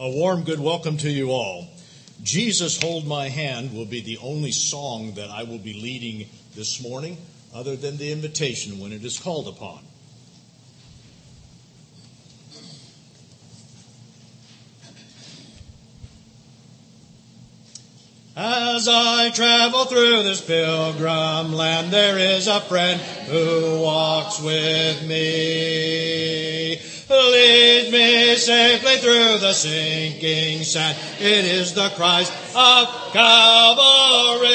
A warm good welcome to you all. Jesus Hold My Hand will be the only song that I will be leading this morning, other than the invitation when it is called upon. As I travel through this pilgrim land, there is a friend who walks with me. Lead me safely through the sinking sand. It is the Christ of Calvary.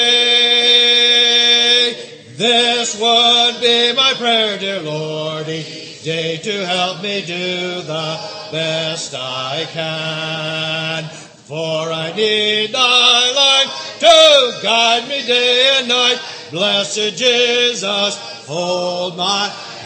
This would be my prayer, dear Lord, each day to help me do the best I can. For I need thy light to guide me day and night. Blessed Jesus, hold my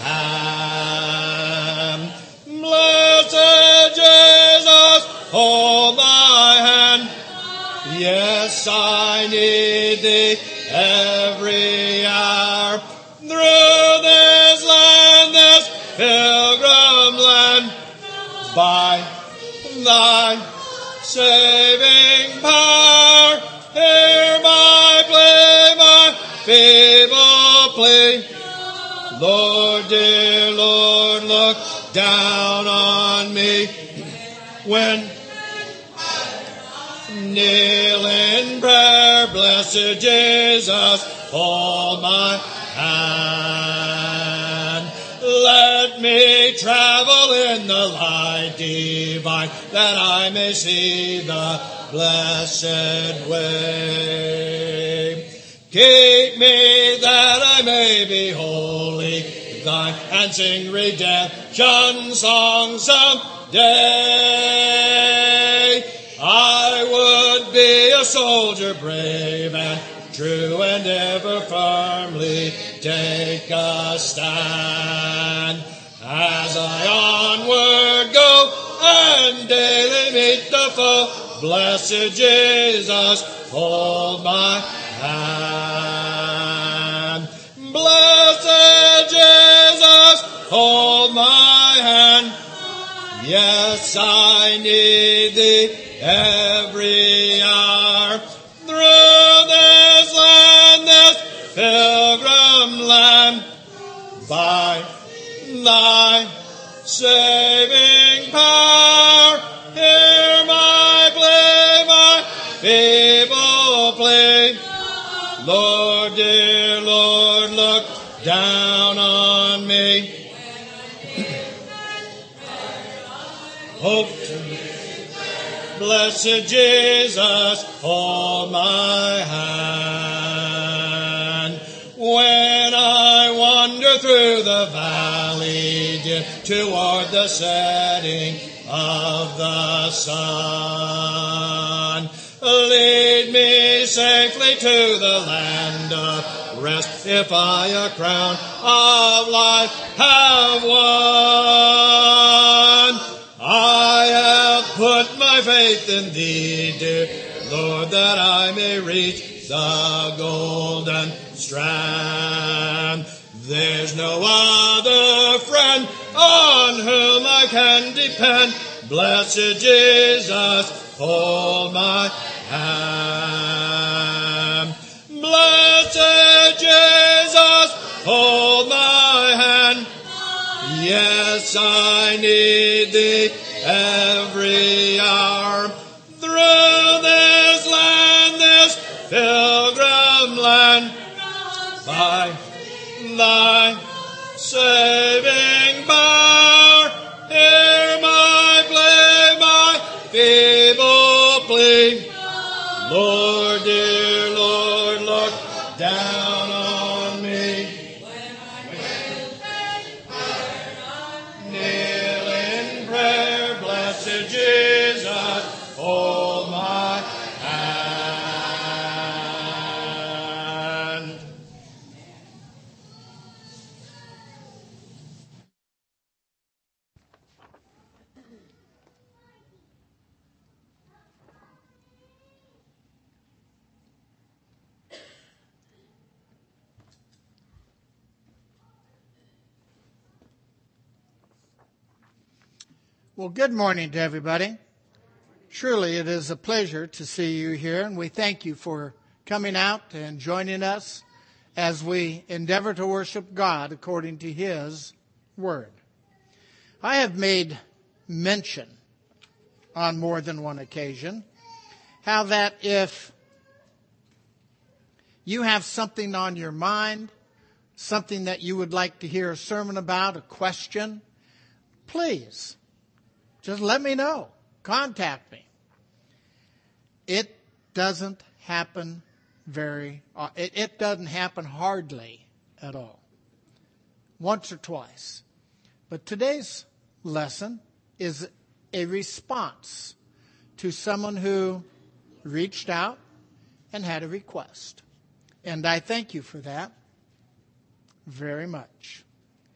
hand. Blessed Jesus, hold my hand. Yes, I need thee every hour. Through this land, this pilgrim land, by thy saving power, hear my plea, my feeble plea. Lord, dear Lord, look down on me when kneel in prayer. Blessed Jesus, hold my hand. Let me travel in the light divine, that I may see the blessed way. Keep me that I may be wholly thine, and sing redemption songs someday. I would be a soldier brave and true, and ever firmly take a stand. As I onward go and daily meet the foe, blessed Jesus, hold my hand. Blessed Jesus, hold my hand. Yes, I need thee every hour. Through this land, this pilgrim land, by thy saving power, hear my plea, my feeble plea. Lord, dear Lord, look down on me. Hope to me. Blessed Jesus, hold my hand. When I wander through the valley dim toward the setting of the sun, lead me safely to the land of rest, if I a crown of life have won. I have put my faith in thee, dear Lord, that I may reach the golden strand. There's no other friend on whom I can depend. Blessed Jesus, hold my hand. Blessed Jesus, hold my hand. Yes, I need thee every hour. Through this land, this pilgrim land, by thy saving power, hear my plea, my feeble plea. Lord, dear Lord, look down on me. Kneel in prayer, blessed Jesus, hold my hand. Well, good morning to everybody. Surely it is a pleasure to see you here, and we thank you for coming out and joining us as we endeavor to worship God according to His Word. I have made mention on more than one occasion how that if you have something on your mind, something that you would like to hear a sermon about, a question, please just let me know. Contact me. It doesn't happen it doesn't happen hardly at all. Once or twice. But today's lesson is a response to someone who reached out and had a request. And I thank you for that very much.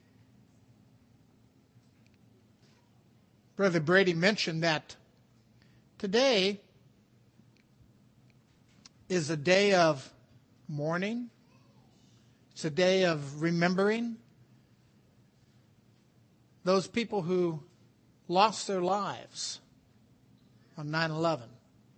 Brother Brady mentioned that today is a day of mourning. It's a day of remembering those people who lost their lives on 9/11.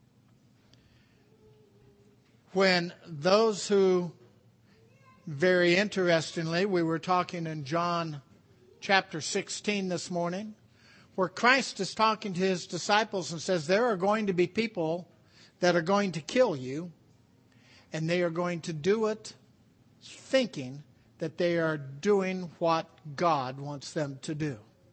When those who, very interestingly, we were talking in John chapter 16 this morning, where Christ is talking to His disciples and says, there are going to be people that are going to kill you, and they are going to do it thinking that they are doing what God wants them to do.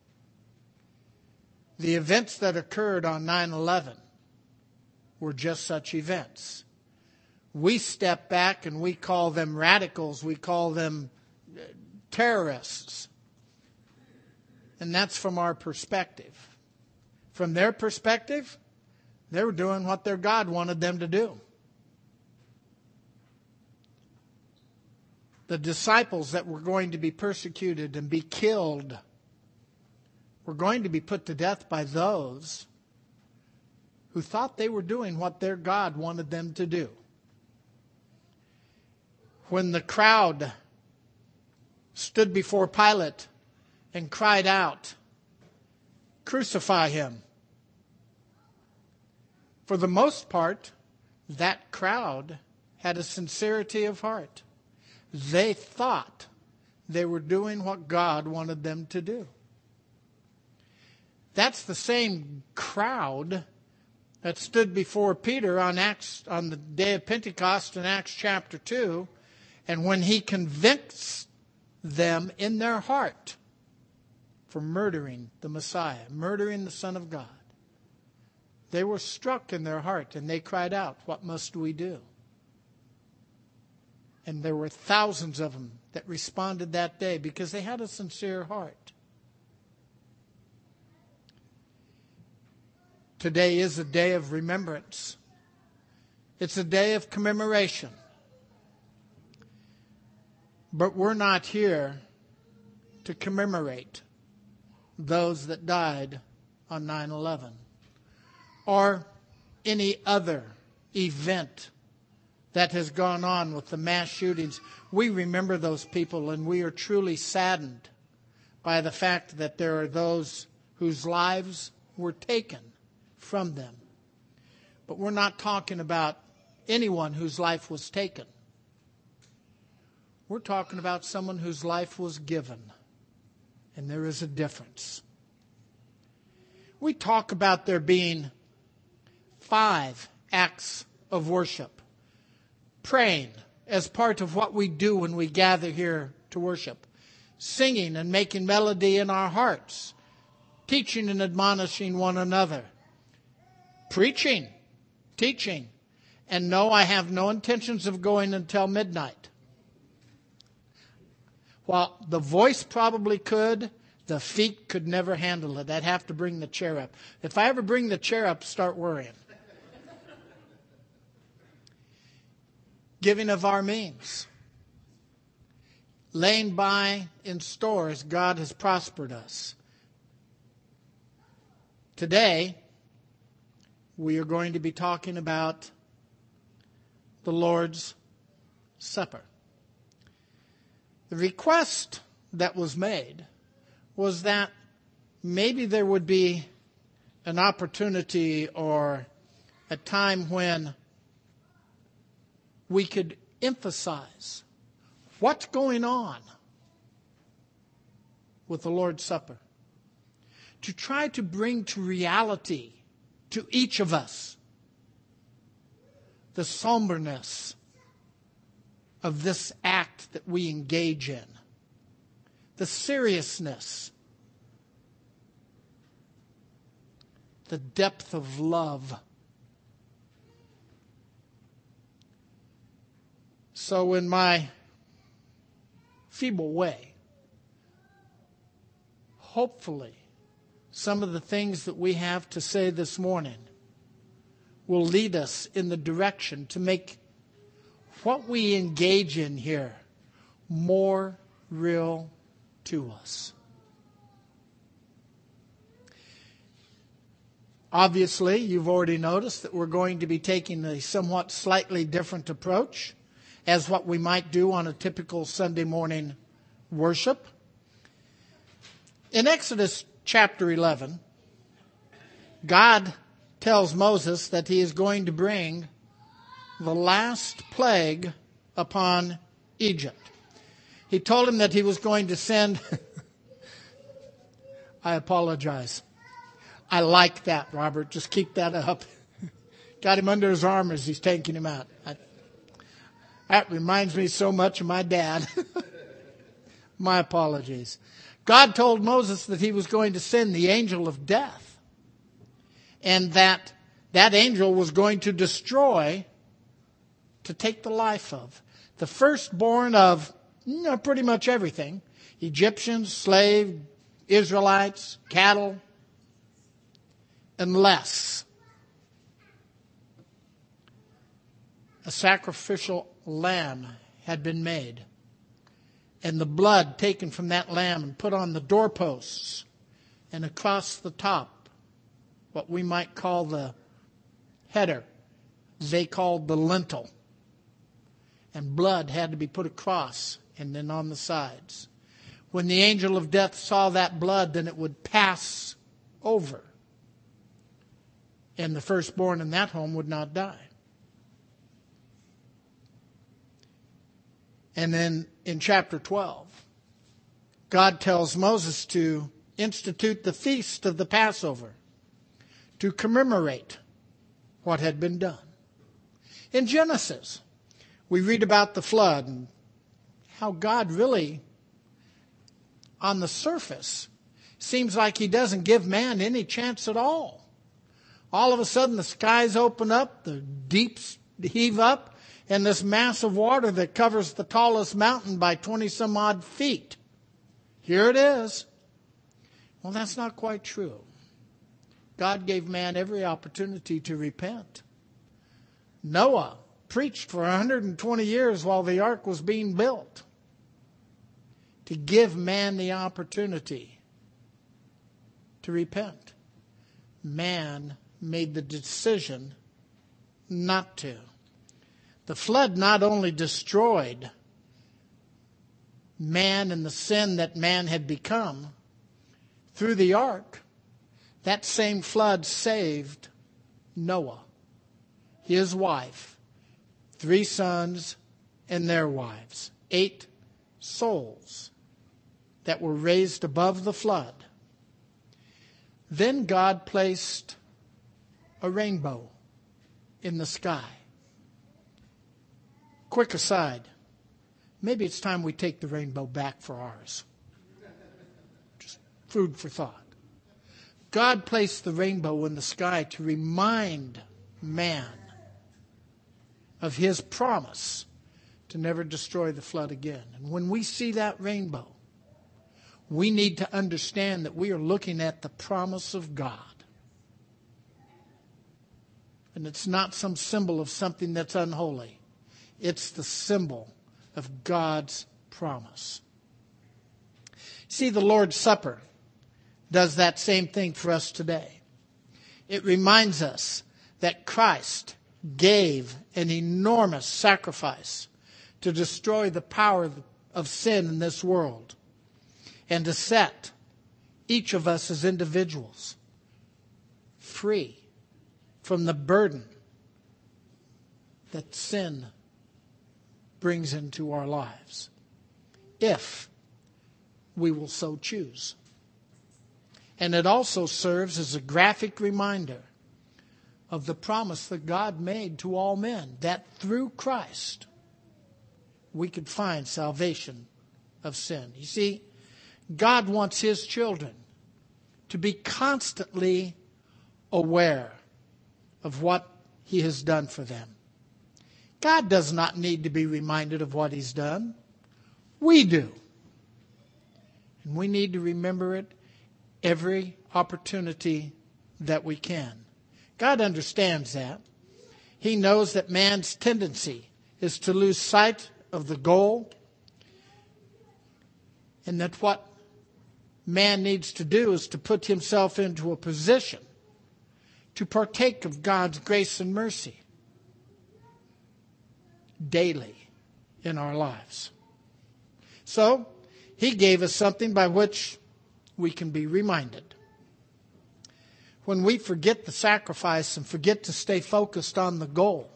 The events that occurred on 9/11 were just such events. We step back and we call them radicals. We call them terrorists. And that's from our perspective. From their perspective, they were doing what their God wanted them to do. The disciples that were going to be persecuted and be killed were going to be put to death by those who thought they were doing what their God wanted them to do. When the crowd stood before Pilate and cried out, "Crucify him," for the most part, that crowd had a sincerity of heart. They thought they were doing what God wanted them to do. That's the same crowd that stood before Peter on the day of Pentecost in Acts chapter 2, and when he convicts them in their heart for murdering the Messiah, murdering the Son of God, they were struck in their heart and they cried out, "What must we do?" And there were thousands of them that responded that day because they had a sincere heart. Today is a day of remembrance. It's a day of commemoration. But we're not here to commemorate those that died on 9/11 or any other event that has gone on with the mass shootings. We remember those people, and we are truly saddened by the fact that there are those whose lives were taken from them. But we're not talking about anyone whose life was taken. We're talking about someone whose life was given, and there is a difference. We talk about there being 5 acts of worship. Praying as part of what we do when we gather here to worship. Singing and making melody in our hearts. Teaching and admonishing one another. Preaching, teaching. And no, I have no intentions of going until midnight. While the voice probably could, the feet could never handle it. I'd have to bring the chair up. If I ever bring the chair up, start worrying. Giving of our means. Laying by in store as God has prospered us. Today, we are going to be talking about the Lord's Supper. The request that was made was that maybe there would be an opportunity or a time when we could emphasize what's going on with the Lord's Supper, to try to bring to reality to each of us the somberness of this act that we engage in, the seriousness, the depth of love. So in my feeble way, hopefully some of the things that we have to say this morning will lead us in the direction to make what we engage in here more real to us. Obviously, you've already noticed that we're going to be taking a somewhat slightly different approach as what we might do on a typical Sunday morning worship. In Exodus chapter 11, God tells Moses that he is going to bring the last plague upon Egypt. He told him that he was going to send... I apologize. I like that, Robert. Just keep that up. Got him under his arm as he's taking him out. That reminds me so much of my dad. My apologies. God told Moses that he was going to send the angel of death, and that angel was going to destroy, to take the life of, the firstborn of pretty much everything. Egyptians, slave, Israelites, cattle, unless a sacrificial lamb had been made, and the blood taken from that lamb and put on the doorposts and across the top, what we might call the header, they called the lintel. And blood had to be put across and then on the sides. When the angel of death saw that blood, then it would pass over, and the firstborn in that home would not die. And then in chapter 12, God tells Moses to institute the feast of the Passover to commemorate what had been done. In Genesis, we read about the flood and how God really, on the surface, seems like he doesn't give man any chance at all. All of a sudden the skies open up, the deeps heave up, and this mass of water that covers the tallest mountain by 20 some odd feet. Here it is. Well, that's not quite true. God gave man every opportunity to repent. Noah preached for 120 years while the ark was being built to give man the opportunity to repent. Man made the decision not to. The flood not only destroyed man and the sin that man had become through the ark, that same flood saved Noah, his wife, 3 sons and their wives, 8 souls that were raised above the flood. Then God placed a rainbow in the sky. Quick aside, maybe it's time we take the rainbow back for ours. Just food for thought. God placed the rainbow in the sky to remind man of his promise to never destroy the flood again. And when we see that rainbow, we need to understand that we are looking at the promise of God. And it's not some symbol of something that's unholy. It's the symbol of God's promise. See, the Lord's Supper does that same thing for us today. It reminds us that Christ gave an enormous sacrifice to destroy the power of sin in this world and to set each of us as individuals free from the burden that sin brings into our lives, if we will so choose. And it also serves as a graphic reminder of the promise that God made to all men, that through Christ we could find salvation of sin. You see, God wants His children to be constantly aware of what He has done for them. God does not need to be reminded of what He's done. We do. And we need to remember it every opportunity that we can. God understands that. He knows that man's tendency is to lose sight of the goal, and that what man needs to do is to put himself into a position to partake of God's grace and mercy daily in our lives. So, He gave us something by which we can be reminded. When we forget the sacrifice and forget to stay focused on the goal,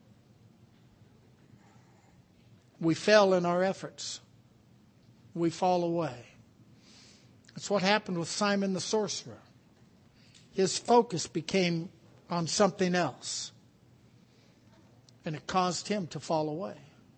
we fail in our efforts. We fall away. That's what happened with Simon the sorcerer. His focus became on something else, and it caused him to fall away.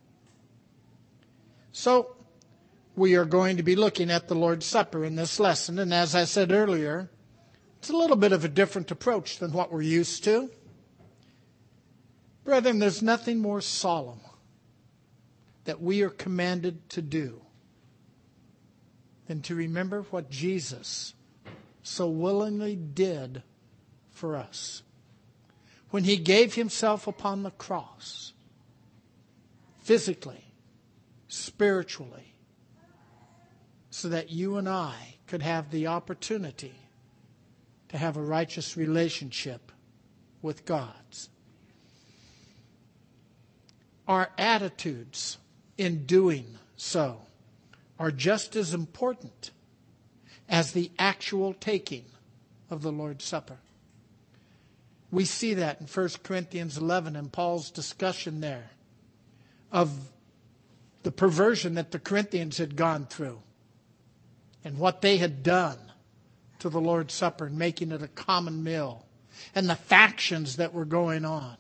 So, we are going to be looking at the Lord's Supper in this lesson, and as I said earlier, it's a little bit of a different approach than what we're used to. Brethren, there's nothing more solemn that we are commanded to do than to remember what Jesus so willingly did for us when He gave Himself upon the cross, physically, spiritually, so that you and I could have the opportunity to have a righteous relationship with God. Our attitudes in doing so are just as important as the actual taking of the Lord's Supper. We see that in 1 Corinthians 11 in Paul's discussion there of the perversion that the Corinthians had gone through and what they had done to the Lord's Supper and making it a common meal and the factions that were going on.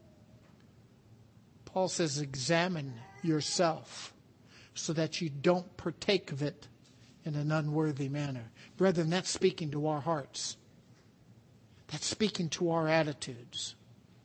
Paul says, examine yourself so that you don't partake of it in an unworthy manner. Brethren, that's speaking to our hearts. That's speaking to our attitudes.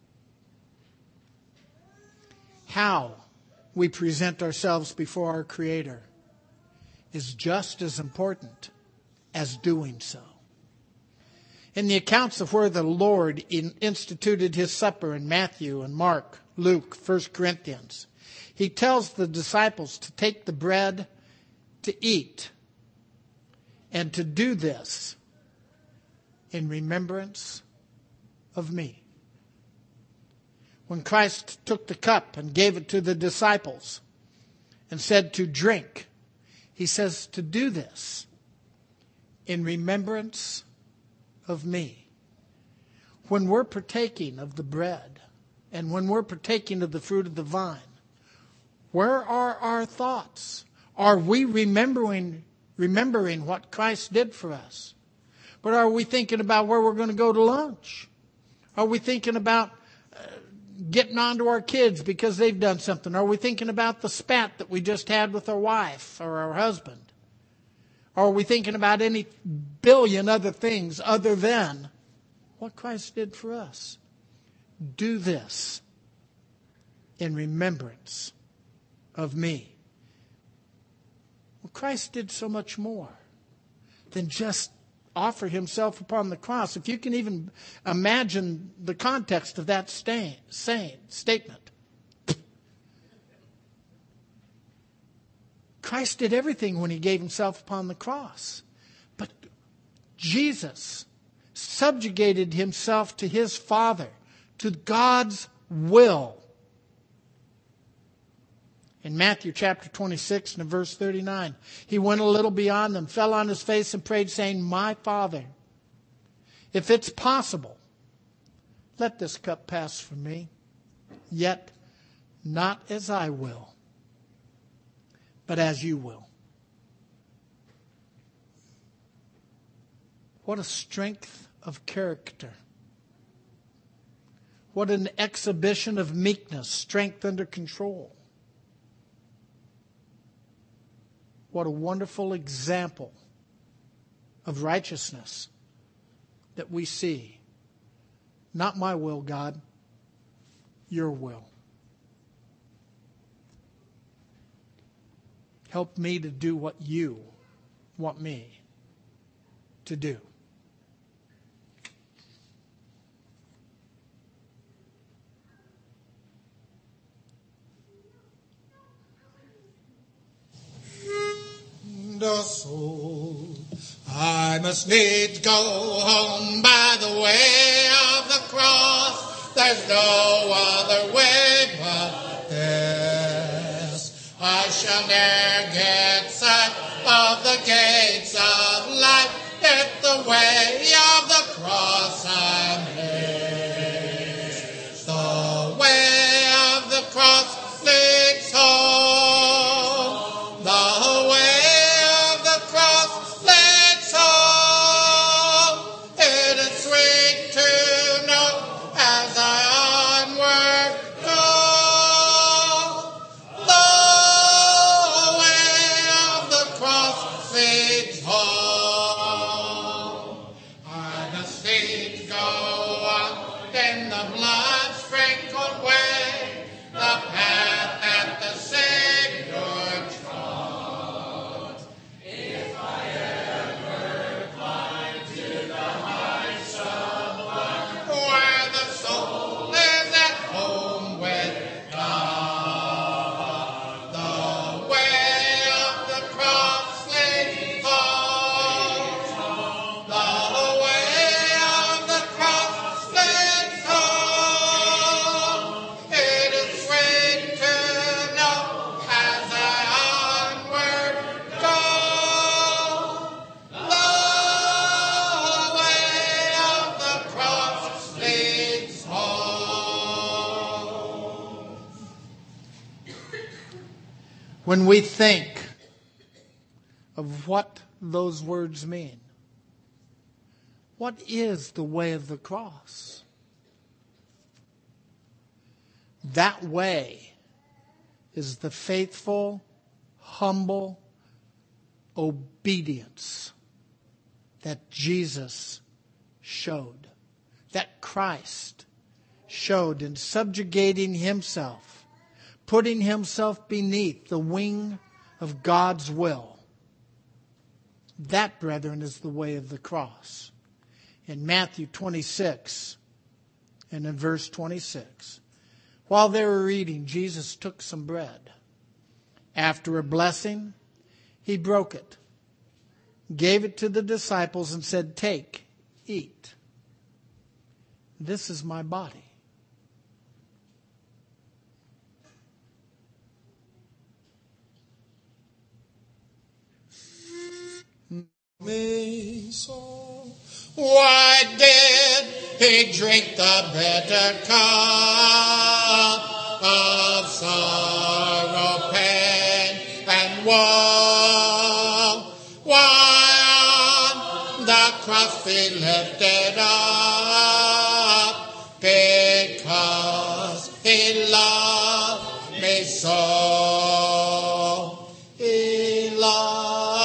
How we present ourselves before our Creator is just as important as doing so. In the accounts of where the Lord instituted His supper in Matthew and Mark, Luke, 1 Corinthians, He tells the disciples to take the bread to eat and to do this in remembrance of me. When Christ took the cup and gave it to the disciples and said to drink, He says to do this in remembrance of me. When we're partaking of the bread and when we're partaking of the fruit of the vine, where are our thoughts? Are we remembering what Christ did for us? But are we thinking about where we're going to go to lunch? Are we thinking about getting on to our kids because they've done something? Are we thinking about the spat that we just had with our wife or our husband? Or are we thinking about any billion other things other than what Christ did for us? Do this in remembrance of me. Well, Christ did so much more than just offer Himself upon the cross. If you can even imagine the context of that statement. Christ did everything when He gave Himself upon the cross. But Jesus subjugated Himself to His Father, to God's will. In Matthew chapter 26 and verse 39, He went a little beyond them, fell on His face and prayed, saying, My Father, if it's possible, Let this cup pass from me, yet not as I will, but as you will. What a strength of character. What an exhibition of meekness, strength under control. What a wonderful example of righteousness that we see. Not my will, God, your will. Help me to do what you want me to do. The soul, I must needs go home by the way of the cross. There's no other way but this. I shall ne'er get sight of the gates of life if the way of the cross I miss. The way of the cross leads home. The way when we think of what those words mean. What is the way of the cross? That way is the faithful, humble obedience that Jesus showed, that Christ showed in subjugating himself, putting himself beneath the wing of God's will. That, brethren, is the way of the cross. In Matthew 26 and in verse 26, while they were eating, Jesus took some bread. After a blessing, he broke it, gave it to the disciples and said, "Take, eat. This is my body." Me so. Why did he drink the bitter cup of sorrow, pain, and woe? Why on the cross he lifted up? Because he loved me so. He loved.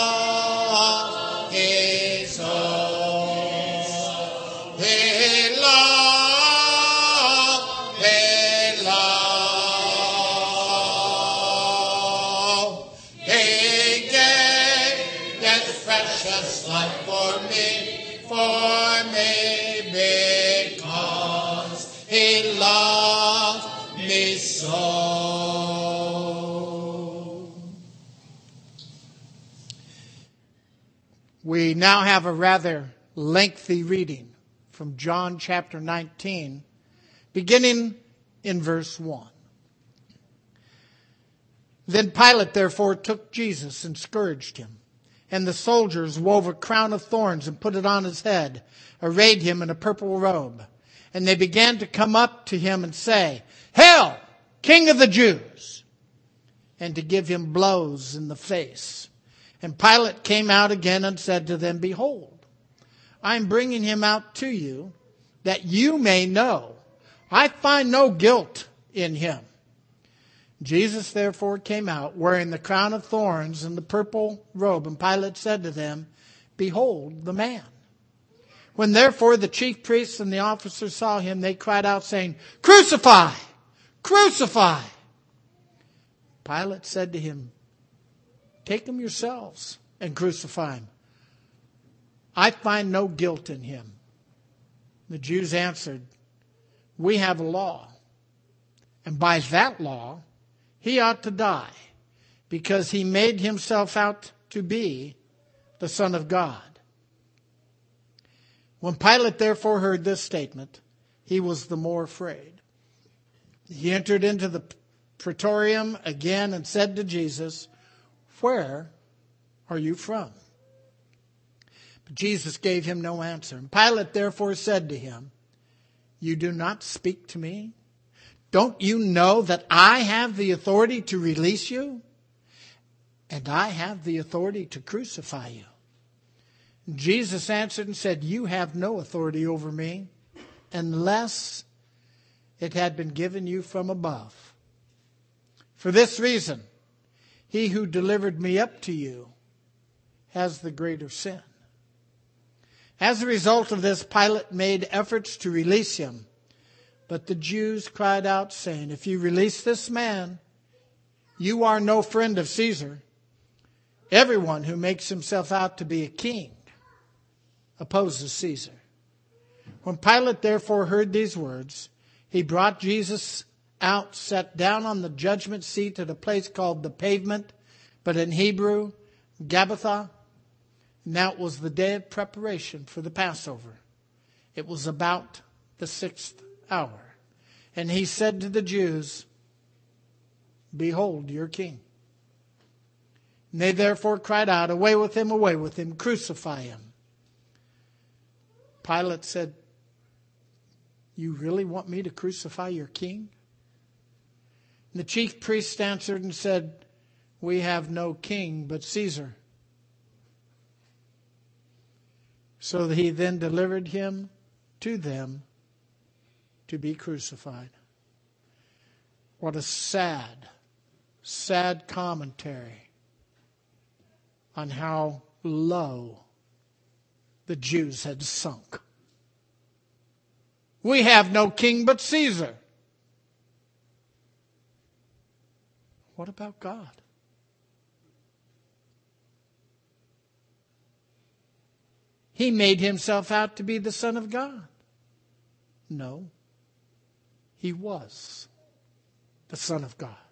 We now have a rather lengthy reading from John chapter 19, beginning in verse 1. Then Pilate therefore took Jesus and scourged him. And the soldiers wove a crown of thorns and put it on his head, arrayed him in a purple robe, And they began to come up to him and say, "Hail, King of the Jews!" and to give him blows in the face. And Pilate came out again and said to them, "Behold, I am bringing him out to you, that you may know I find no guilt in him." Jesus therefore came out, wearing the crown of thorns and the purple robe. And Pilate said to them, "Behold the man." When therefore the chief priests and the officers saw him, they cried out, saying, "Crucify! Crucify!" Pilate said to him, "Take him yourselves and crucify him. I find no guilt in him." The Jews answered, "We have a law, and by that law he ought to die, because he made himself out to be the Son of God." When Pilate therefore heard this statement, he was the more afraid. He entered into the praetorium again and said to Jesus, "Where are you from?" But Jesus gave him no answer. And Pilate therefore said to him, "You do not speak to me? Don't you know that I have the authority to release you? And I have the authority to crucify you." Jesus answered and said, "You have no authority over me, unless it had been given you from above. For this reason, he who delivered me up to you has the greater sin." As a result of this, Pilate made efforts to release him. But the Jews cried out, saying, "If you release this man, you are no friend of Caesar. Everyone who makes himself out to be a king opposes Caesar." When Pilate therefore heard these words, he brought Jesus out, sat down on the judgment seat at a place called the Pavement, but in Hebrew, Gabbatha. Now it was the day of preparation for the Passover. It was about the 6th hour. And he said to the Jews, "Behold your king." And they therefore cried out, away with him, crucify him." Pilate said, "You really want me to crucify your king?" And the chief priests answered and said, "We have no king but Caesar." So he then delivered him to them to be crucified. What a sad, sad commentary on how low the Jews had sunk. We have no king but Caesar. What about God? He made himself out to be the Son of God. No, he was the Son of God.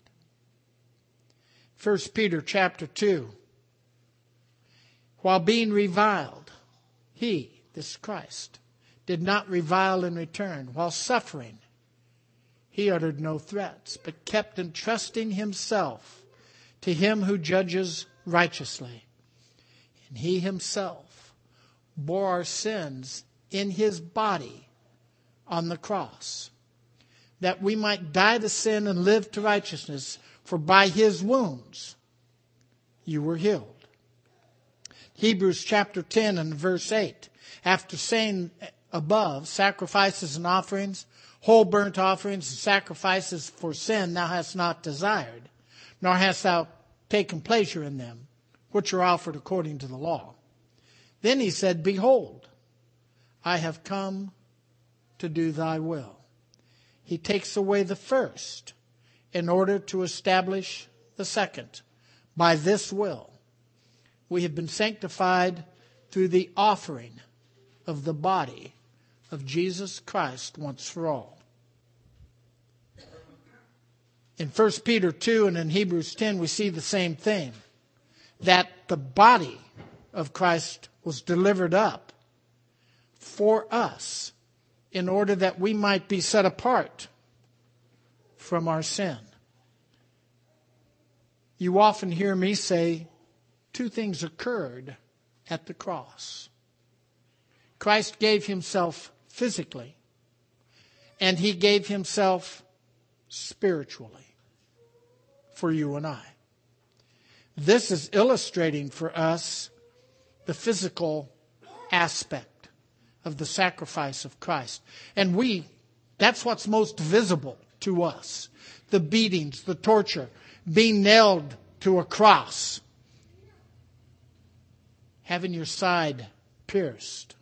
1 Peter chapter 2. While being reviled, he, this Christ, did not revile in return. While suffering, he uttered no threats, but kept entrusting himself to him who judges righteously. And he himself bore our sins in his body on the cross, that we might die to sin and live to righteousness. For by his wounds you were healed. Hebrews chapter 10 and verse 8. After saying above, sacrifices and offerings, whole burnt offerings and sacrifices for sin thou hast not desired, nor hast thou taken pleasure in them, which are offered according to the law. Then he said, "Behold, I have come to do thy will." He takes away the first in order to establish the second. By this will, we have been sanctified through the offering of the body of Jesus Christ once for all. In 1 Peter 2 and in Hebrews 10, we see the same thing, that the body of Christ was delivered up for us in order that we might be set apart from our sin. You often hear me say two things occurred at the cross. Christ gave himself physically, And he gave himself spiritually for you and I. This is illustrating for us the physical aspect of the sacrifice of Christ. And that's what's most visible to us. The beatings, the torture, being nailed to a cross, having your side pierced.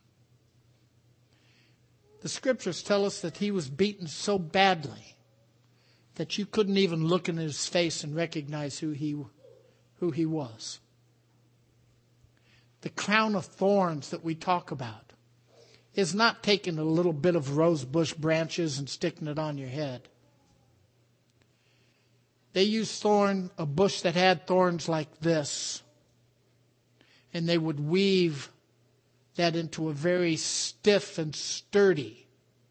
The scriptures tell us that he was beaten so badly that you couldn't even look in his face and recognize who he was. The crown of thorns that we talk about is not taking a little bit of rose bush branches and sticking it on your head. They used a bush that had thorns like this, and they would weave that into a very stiff and sturdy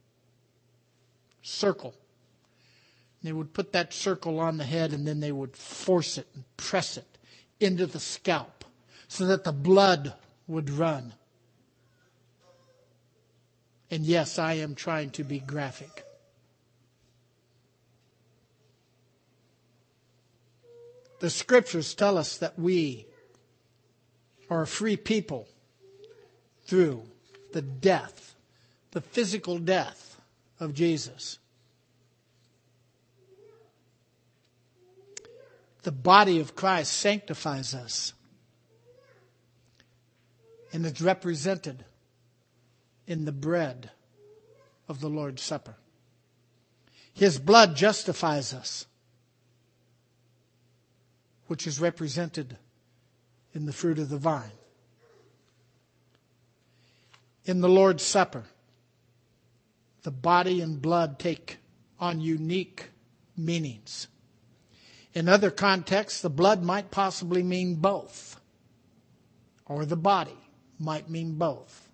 circle. They would put that circle on the head, and then they would force it and press it into the scalp so that the blood would run. And yes, I am trying to be graphic. The scriptures tell us that we are a free people through the death, the physical death of Jesus. The body of Christ sanctifies us, and it's represented in the bread of the Lord's Supper. His blood justifies us, which is represented in the fruit of the vine. In the Lord's Supper, the body and blood take on unique meanings. In other contexts, the blood might possibly mean both, or the body might mean both.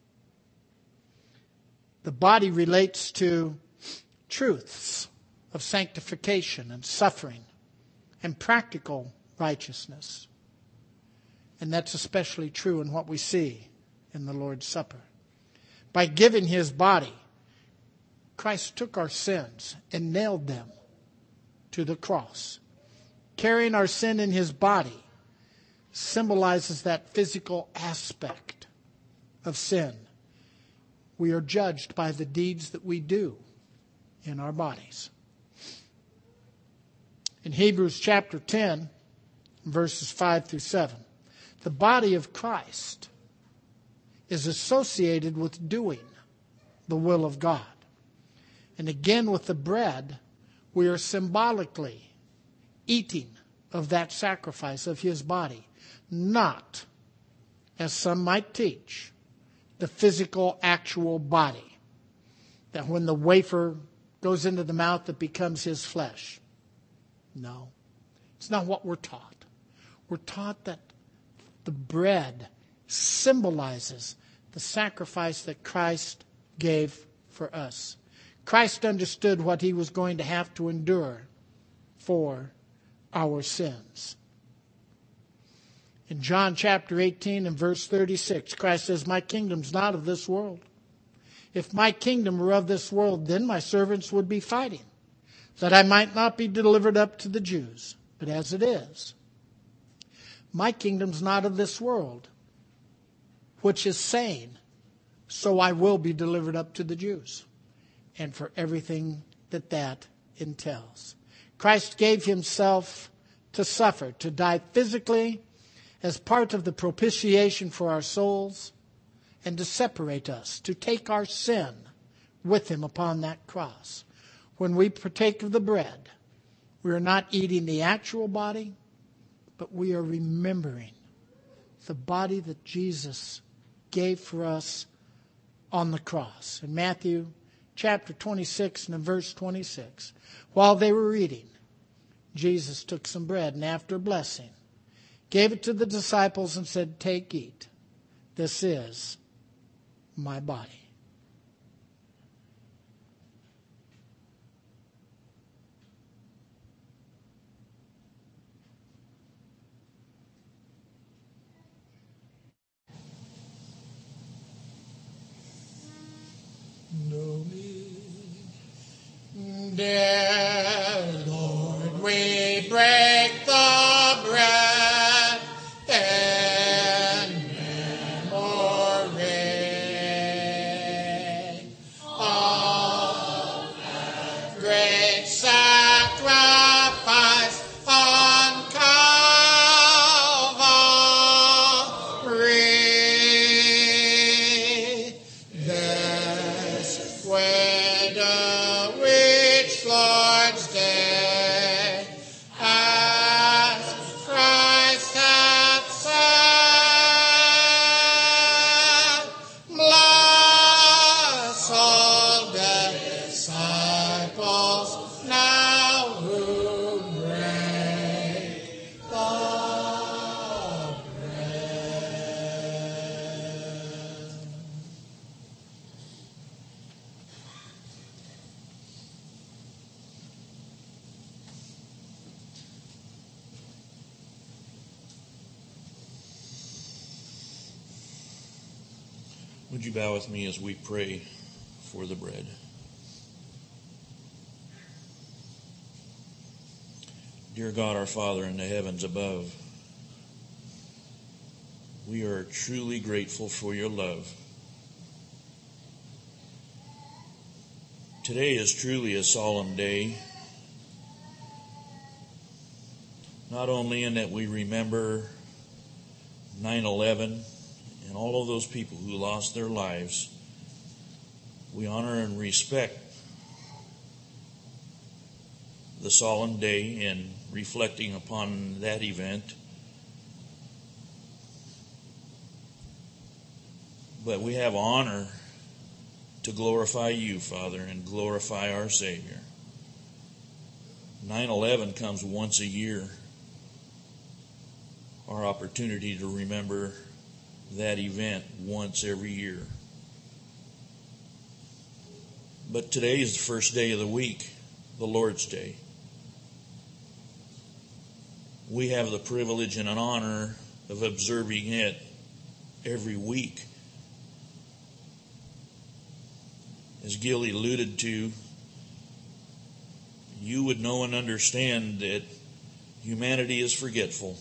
The body relates to truths of sanctification and suffering and practical righteousness. And that's especially true in what we see in the Lord's Supper. By giving his body, Christ took our sins and nailed them to the cross. Carrying our sin in his body symbolizes that physical aspect of sin. We are judged by the deeds that we do in our bodies. In Hebrews chapter 10, verses 5 through 7, the body of Christ is associated with doing the will of God. And again, with the bread, we are symbolically eating of that sacrifice of his body, not, as some might teach, the physical, actual body, that when the wafer goes into the mouth, it becomes his flesh. No, it's not what we're taught. We're taught that the bread symbolizes the sacrifice that Christ gave for us. Christ understood what he was going to have to endure for our sins. In John chapter 18 and verse 36, Christ says, "My kingdom's not of this world. If my kingdom were of this world, then my servants would be fighting, that I might not be delivered up to the Jews. But as it is, my kingdom's not of this world," which is saying, so I will be delivered up to the Jews, and for everything that entails. Christ gave himself to suffer, to die physically as part of the propitiation for our souls, and to separate us, to take our sin with him upon that cross. When we partake of the bread, we are not eating the actual body, but we are remembering the body that Jesus gave for us on the cross. In Matthew chapter 26 and in verse 26, while they were eating, Jesus took some bread and after blessing, gave it to the disciples and said, "Take, eat. This is my body." Know me Dear Lord, we break the bread in memory of that great sacrifice on Calvary. This widow each Lord's day, as Christ hath said, bless all disciples now who break the bread. Would you bow with me as we pray for the bread? Dear God, our Father in the heavens above, we are truly grateful for your love. Today is truly a solemn day, not only in that we remember 9/11 and all of those people who lost their lives. We honor and respect the solemn day in reflecting upon that event. But we have honor to glorify you, Father, and glorify our Savior. 9/11 comes once a year. Our opportunity to remember that event once every year. But today is the first day of the week, the Lord's Day. We have the privilege and an honor of observing it every week. As Gil alluded to, you would know and understand that humanity is forgetful.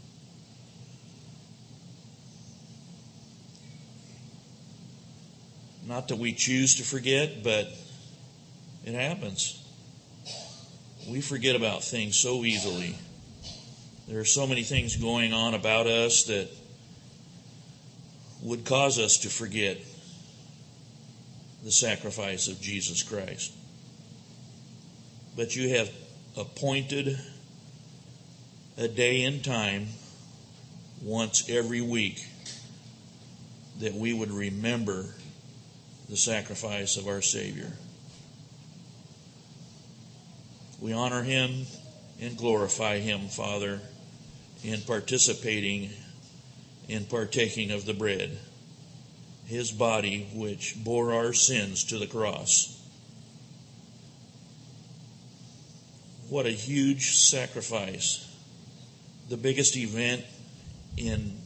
Not that we choose to forget, but it happens. We forget about things so easily. There are so many things going on about us that would cause us to forget the sacrifice of Jesus Christ. But you have appointed a day and time once every week that we would remember the sacrifice of our Savior. We honor him and glorify him, Father, in participating in partaking of the bread, his body which bore our sins to the cross. What a huge sacrifice. The biggest event in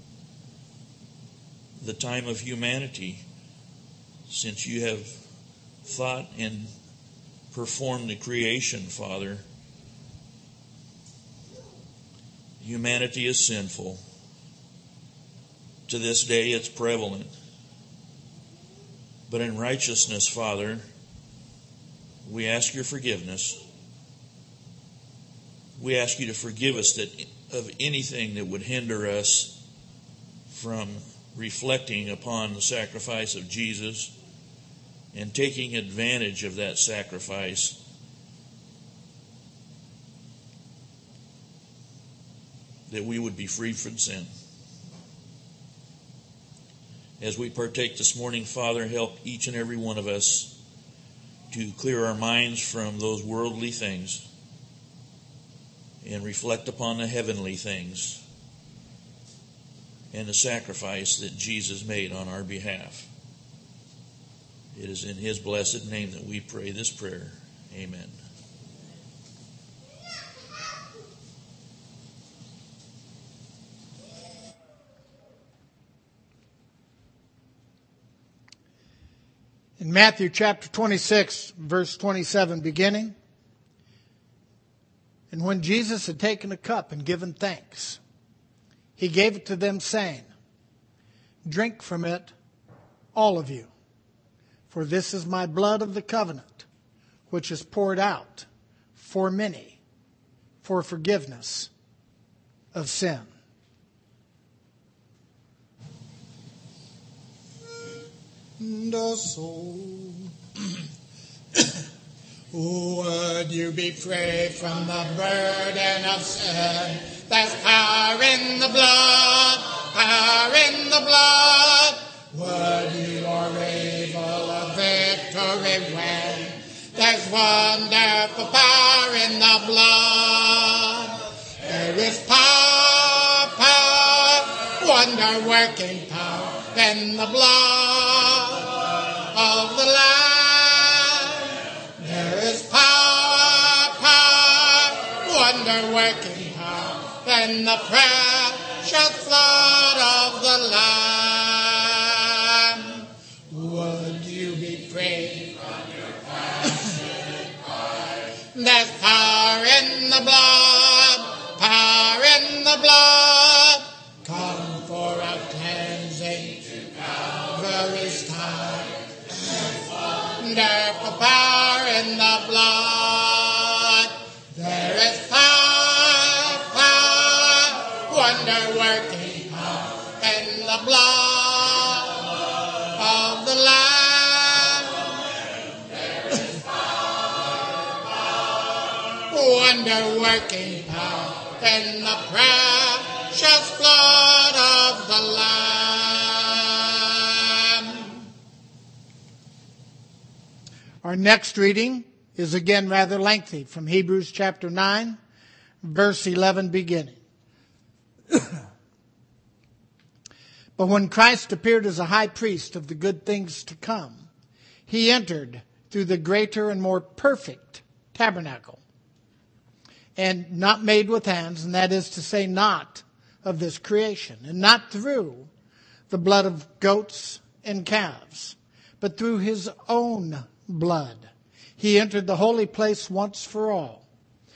the time of humanity since you have thought and performed the creation, Father. Humanity is sinful. To this day, it's prevalent. But in righteousness, Father, we ask your forgiveness. We ask you to forgive us of anything that would hinder us from reflecting upon the sacrifice of Jesus and taking advantage of that sacrifice. That we would be free from sin. As we partake this morning, Father, help each and every one of us to clear our minds from those worldly things and reflect upon the heavenly things and the sacrifice that Jesus made on our behalf. It is in his blessed name that we pray this prayer. Amen. In Matthew chapter 26, verse 27 beginning, and when Jesus had taken a cup and given thanks, he gave it to them, saying, "Drink from it, all of you, for this is my blood of the covenant, which is poured out for many for forgiveness of sin." The soul. Would you be free from the burden of sin? There's power in the blood, power in the blood. Would you or evil a victory win? There's wonderful power in the blood. There is power, power, wonder-working power in the blood of the Lamb. There is power, power, wonder-working power in the precious blood of the Lamb. Would you be free from your passion pride? There's power in the blood, power in the blood. Come for our cleansing to Calvary's time. Wonderful power in the blood. There is power, power, wonder-working power in the blood of the Lamb. There is power, power, wonder-working power in the precious blood of the Lamb. Our next reading is again rather lengthy, from Hebrews chapter 9, verse 11 beginning. But when Christ appeared as a high priest of the good things to come, he entered through the greater and more perfect tabernacle, and not made with hands, and that is to say, not of this creation, and not through the blood of goats and calves, but through his own blood. He entered the holy place once for all,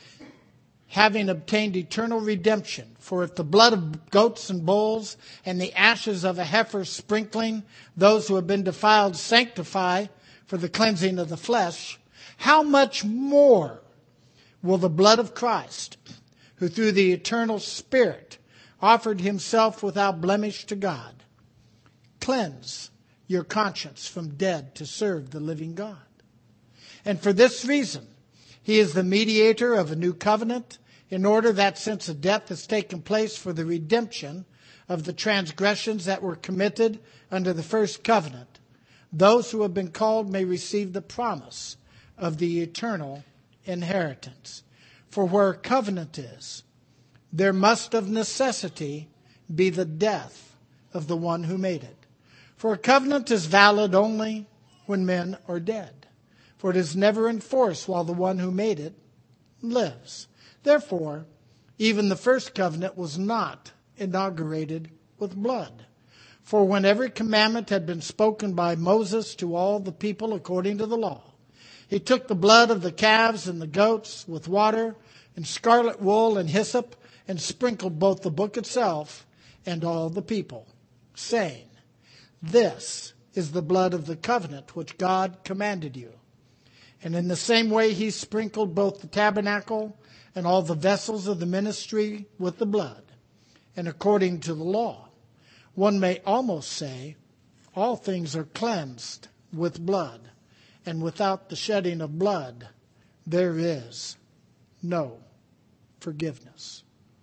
having obtained eternal redemption. For if the blood of goats and bulls and the ashes of a heifer sprinkling those who have been defiled sanctify for the cleansing of the flesh, how much more will the blood of Christ, who through the eternal Spirit offered himself without blemish to God, cleanse your conscience from dead to serve the living God? And for this reason, he is the mediator of a new covenant, in order that since a death has taken place for the redemption of the transgressions that were committed under the first covenant, those who have been called may receive the promise of the eternal inheritance. For where a covenant is, there must of necessity be the death of the one who made it. For a covenant is valid only when men are dead, for it is never in force while the one who made it lives. Therefore, even the first covenant was not inaugurated with blood. For when every commandment had been spoken by Moses to all the people according to the law, he took the blood of the calves and the goats with water and scarlet wool and hyssop, and sprinkled both the book itself and all the people, saying, "This is the blood of the covenant which God commanded you." And in the same way he sprinkled both the tabernacle and all the vessels of the ministry with the blood. And according to the law, one may almost say, all things are cleansed with blood, and without the shedding of blood, there is no forgiveness.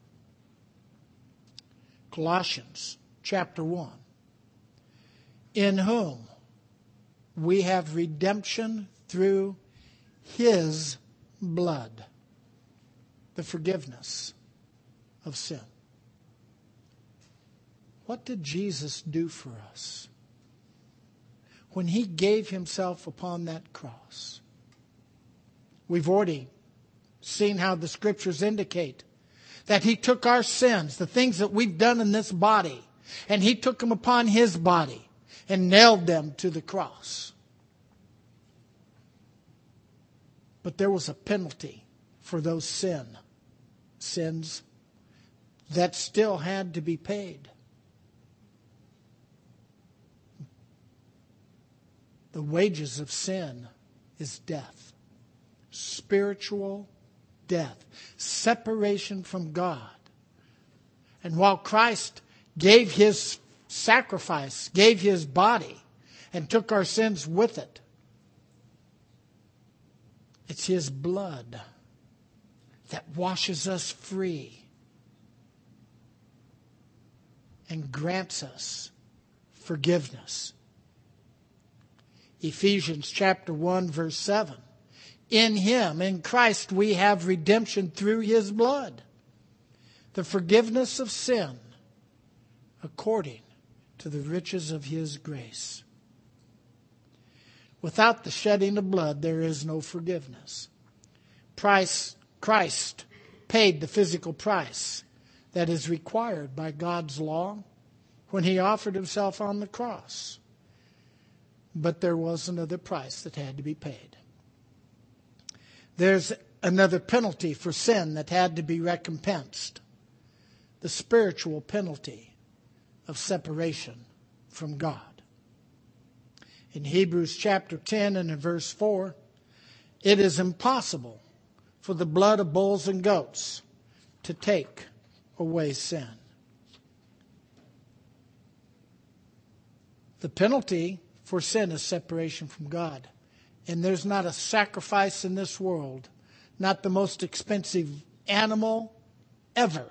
Colossians chapter 1. In whom we have redemption through his blood, the forgiveness of sin. What did Jesus do for us when he gave himself upon that cross? We've already seen how the scriptures indicate that he took our sins, the things that we've done in this body, and he took them upon his body and nailed them to the cross. But there was a penalty for those sins that still had to be paid. The wages of sin is death. Spiritual death. Separation from God. And while Christ gave His sacrifice, gave His body, and took our sins with it, it's His blood that washes us free and grants us forgiveness. Ephesians chapter 1, verse 7. In Him, in Christ, we have redemption through His blood, the forgiveness of sin, according to the riches of His grace. Without the shedding of blood, there is no forgiveness. Christ paid the physical price that is required by God's law when He offered Himself on the cross. But there was another price that had to be paid. There's another penalty for sin that had to be recompensed. The spiritual penalty of separation from God. In Hebrews chapter 10 and in verse 4, it is impossible for the blood of bulls and goats to take away sin. The penalty for sin is separation from God. And there's not a sacrifice in this world, not the most expensive animal ever,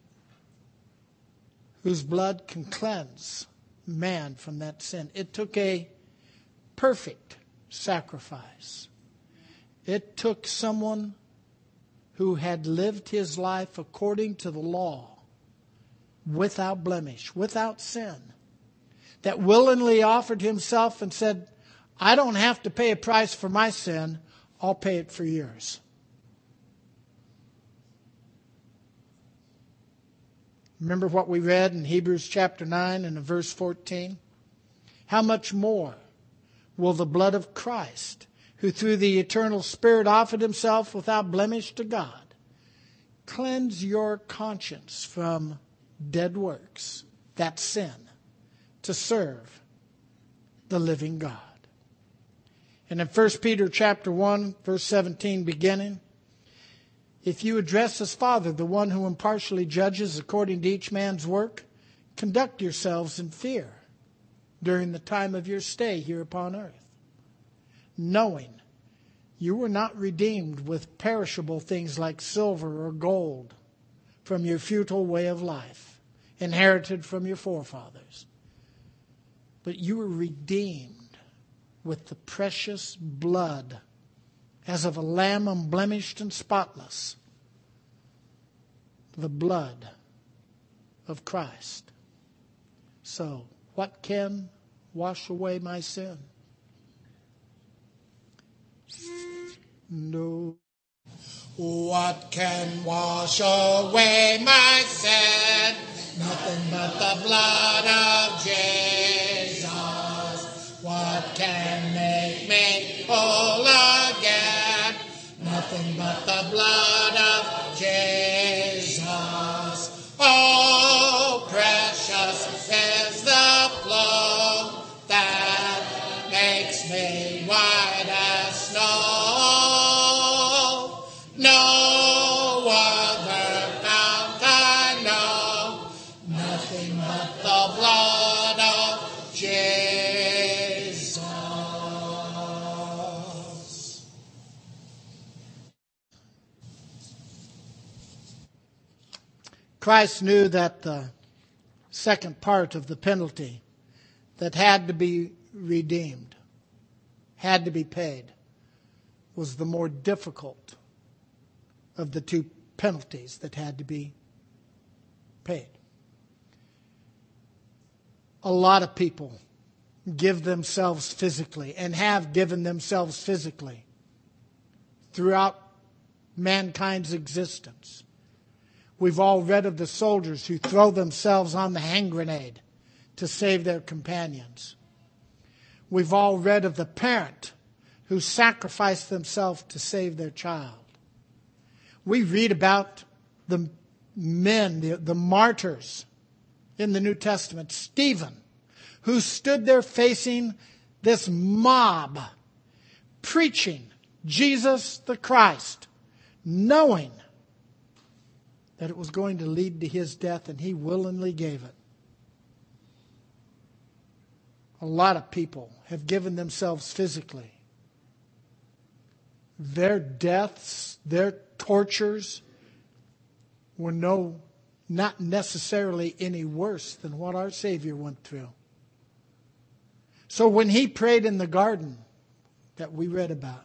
whose blood can cleanse man from that sin. It took a perfect sacrifice. It took someone who had lived his life according to the law, without blemish, without sin, that willingly offered himself and said, I don't have to pay a price for my sin, I'll pay it for yours. Remember what we read in Hebrews chapter 9 and in verse 14? How much more will the blood of Christ, who through the eternal Spirit offered Himself without blemish to God, cleanse your conscience from dead works, that sin, to serve the living God. And in 1 Peter chapter 1, verse 17 beginning, if you address as Father the one who impartially judges according to each man's work, conduct yourselves in fear during the time of your stay here upon earth, knowing you were not redeemed with perishable things like silver or gold from your futile way of life, inherited from your forefathers, but you were redeemed with the precious blood as of a lamb unblemished and spotless, the blood of Christ. So, what can wash away my sin? No. What can wash away my sin? Nothing but the blood of Jesus. What can make me whole again? Nothing but the blood of Jesus. Oh, precious is the flow that makes me white as snow. No other fount I know, nothing but the blood of Jesus. Christ knew that the second part of the penalty that had to be redeemed, had to be paid, was the more difficult of the two penalties that had to be paid. A lot of people give themselves physically and have given themselves physically throughout mankind's existence. We've all read of the soldiers who throw themselves on the hand grenade to save their companions. We've all read of the parent who sacrificed themselves to save their child. We read about the men, the martyrs in the New Testament. Stephen, who stood there facing this mob, preaching Jesus the Christ, knowing that it was going to lead to his death, and he willingly gave it. A lot of people have given themselves physically. Their deaths, their tortures were not necessarily any worse than what our Savior went through. So when he prayed in the garden that we read about,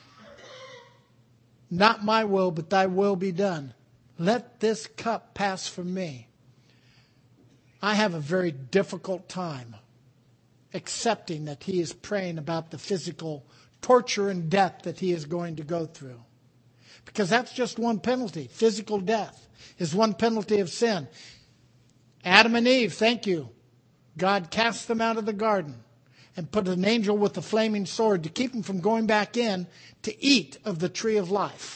not my will, but thy will be done. Let this cup pass from me. I have a very difficult time accepting that he is praying about the physical torture and death that he is going to go through. Because that's just one penalty. Physical death is one penalty of sin. Adam and Eve, thank you. God cast them out of the garden and put an angel with a flaming sword to keep them from going back in to eat of the tree of life.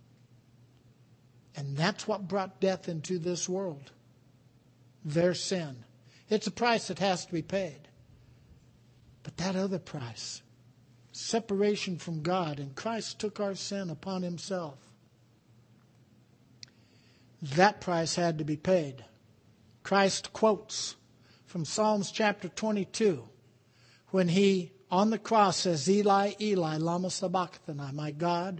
And that's what brought death into this world. Their sin. It's a price that has to be paid. But that other price, separation from God, and Christ took our sin upon himself. That price had to be paid. Christ quotes from Psalms chapter 22 when he, on the cross, says, Eli, Eli, lama sabachthani, my God,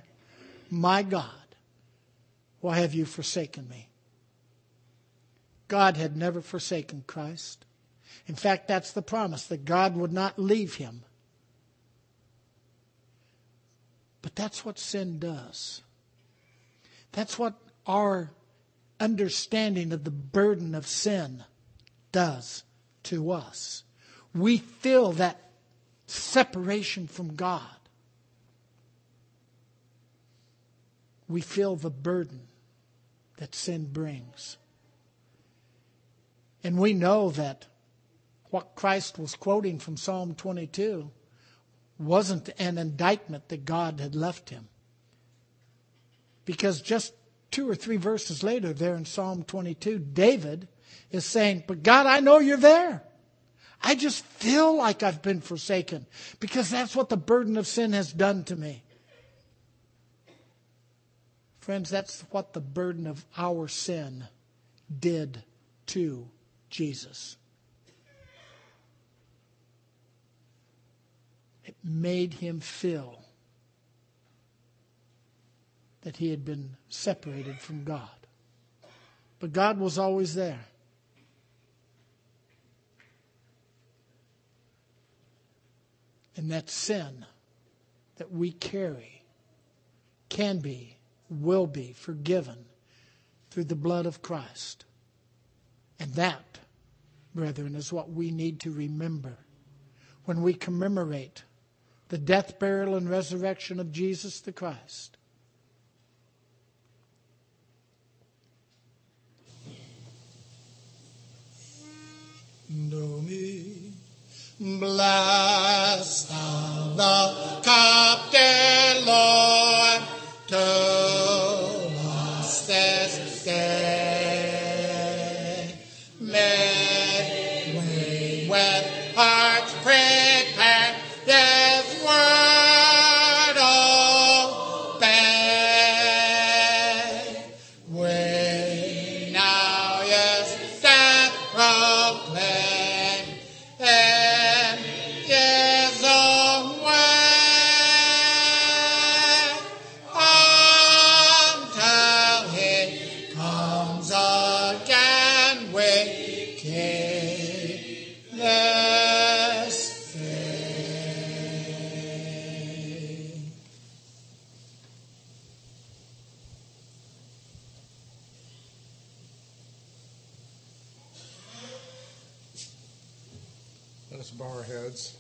why have you forsaken me? God had never forsaken Christ. In fact, that's the promise, that God would not leave him. But that's what sin does. That's what our understanding of the burden of sin does to us. We feel that separation from God. We feel the burden that sin brings. And we know that what Christ was quoting from Psalm 22 wasn't an indictment that God had left him. Because just 2 or 3 verses later there in Psalm 22, David is saying, but God, I know you're there. I just feel like I've been forsaken because that's what the burden of sin has done to me. Friends, that's what the burden of our sin did to Jesus. It made him feel that he had been separated from God. But God was always there. And that sin that we carry can be, will be forgiven through the blood of Christ. And that, brethren, is what we need to remember when we commemorate the death, burial, and resurrection of Jesus the Christ. Know me, blessed of the captain, Lord, to us this day. Midway with hearts prepared, His word obey. We now His death proclaim in His own way until He comes again. We keep this faith. Let us bow our heads.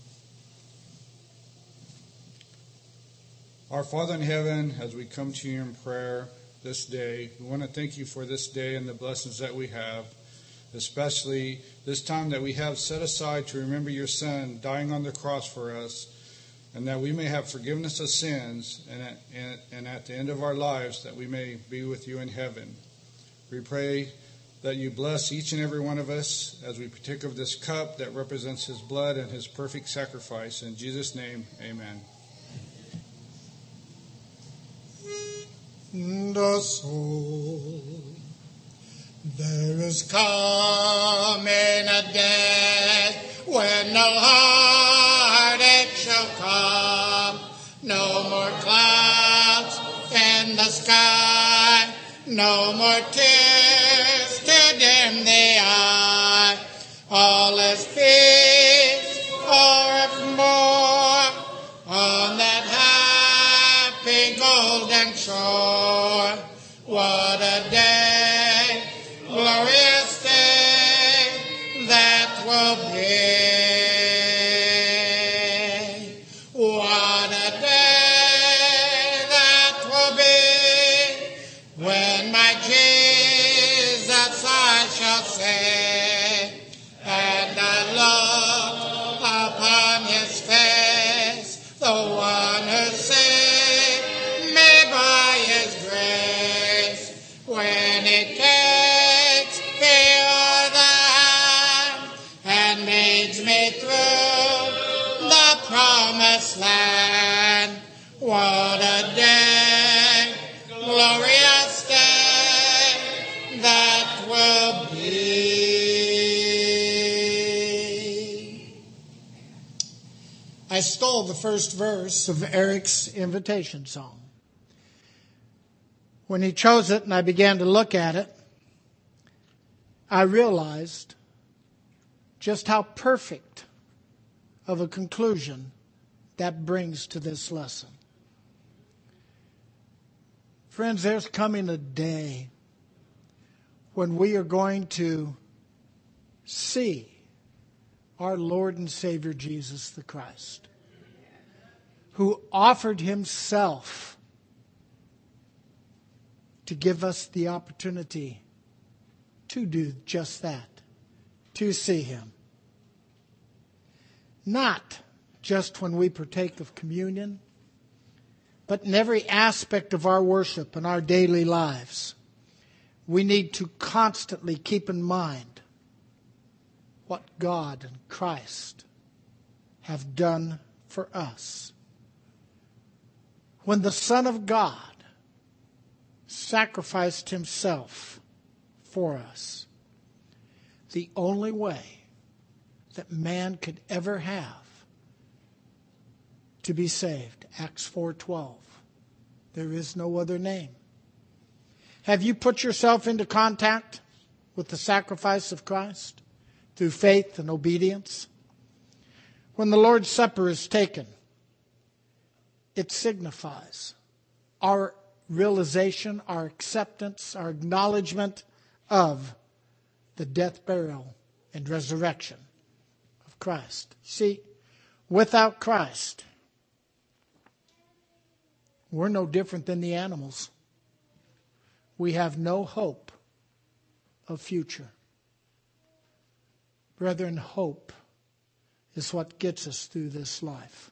Our Father in heaven, as we come to you in prayer this day, we want to thank you for this day and the blessings that we have, especially this time that we have set aside to remember your Son dying on the cross for us, and that we may have forgiveness of sins, and at the end of our lives that we may be with you in heaven. We pray that you bless each and every one of us as we partake of this cup that represents his blood and his perfect sacrifice. In Jesus' name, amen. The soul, there is coming a day when no heartache shall come, no more clouds in the sky, no more tears to dim the eye. All is peace forevermore on that happy golden shore. What a day, glorious day that will be. What a day that will be when my Jesus I shall see, and I look upon his face, the one who saved me by his grace. When he takes me o'er the hand and leads me through the promised land. What a day, glorious day that will be. I stole the first verse of Eric's invitation song. When he chose it and I began to look at it, I realized just how perfect of a conclusion that brings to this lesson. Friends, there's coming a day when we are going to see our Lord and Savior Jesus the Christ, who offered himself to give us the opportunity to do just that, to see him. Not just when we partake of communion, but in every aspect of our worship and our daily lives. We need to constantly keep in mind what God and Christ have done for us. When the Son of God sacrificed himself for us, the only way that man could ever have to be saved, Acts 4:12. There is no other name. Have you put yourself into contact with the sacrifice of Christ through faith and obedience? When the Lord's Supper is taken, it signifies our realization, our acceptance, our acknowledgement of the death, burial, and resurrection of Christ. See, without Christ, we're no different than the animals. We have no hope of future. Brethren, hope is what gets us through this life.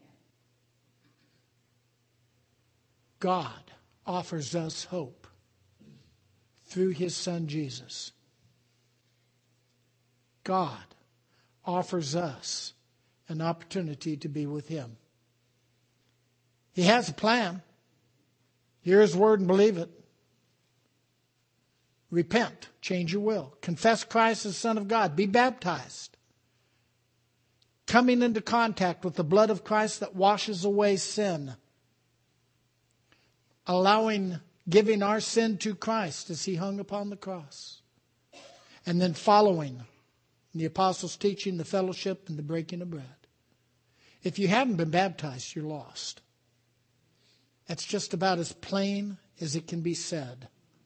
God offers us hope through his Son Jesus. God offers us an opportunity to be with him. He has a plan. Hear his word and believe it. Repent. Change your will. Confess Christ as Son of God. Be baptized. Coming into contact with the blood of Christ that washes away sin. Giving our sin to Christ as he hung upon the cross. And then following the apostles' teaching, the fellowship, and the breaking of bread. If you haven't been baptized, you're lost. That's just about as plain as it can be said.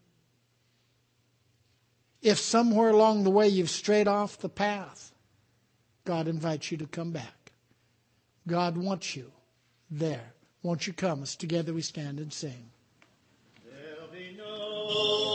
If somewhere along the way you've strayed off the path, God invites you to come back. God wants you there. Won't you come as together we stand and sing? There'll be no